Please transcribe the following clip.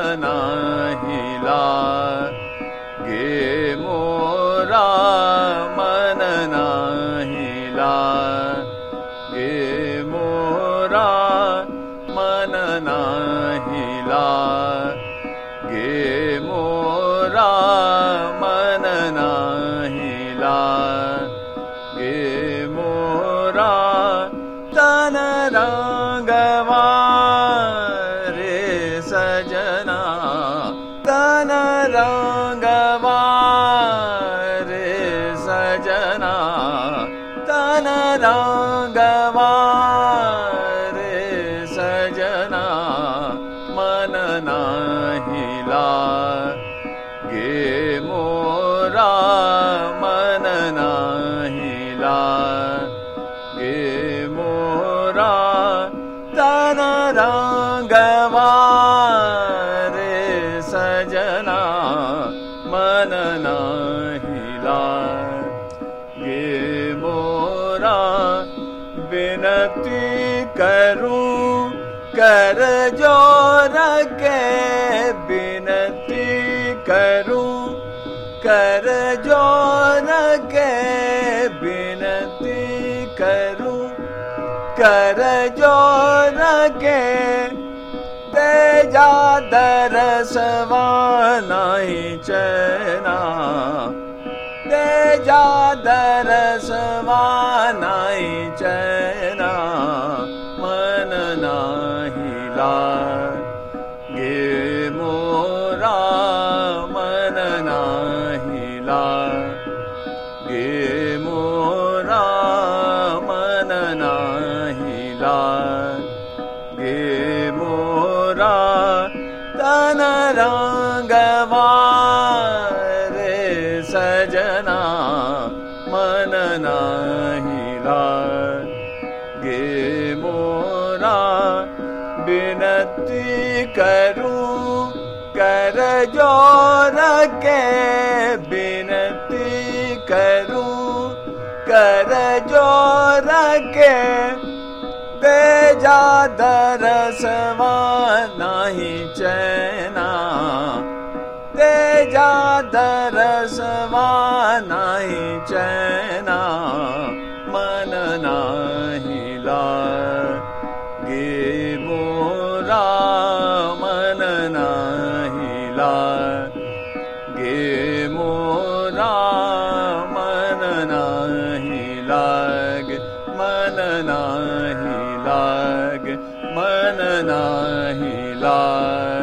नाही लागे मोरा मन नाही लागे मोरा मन नाही लागे मोरा मन नाही लागे मोरा तन रंगवा रे सजना तन रंगवा रे सजना तन रंगवा रे सजना मन नाही लागे मोरा मन नाही लागे मोरा तन रंगवा रे सजना मन नाही लागे मोरा विनती करूं कर जोर के विनती करूं कर जोर के विनती करूं कर जोर के तेजा दरसवा नहीं चैना तेजा दरसवा नहीं चैना मन नाही लागे मोरा मन नाही लागे मोरा मन नाही लागे मोरा तन रंगवा रे सजना मन नाही लागे मोरा विनती करूं कर जोर के विनती करूं कर जोर के तेजा दरसवा नहीं चैना तेजा दरसवा नहीं चैना मन नाही लागे मोरा मन नाही लागे मोरा मन नाही लागे मन नाही लागे मन नाही लागे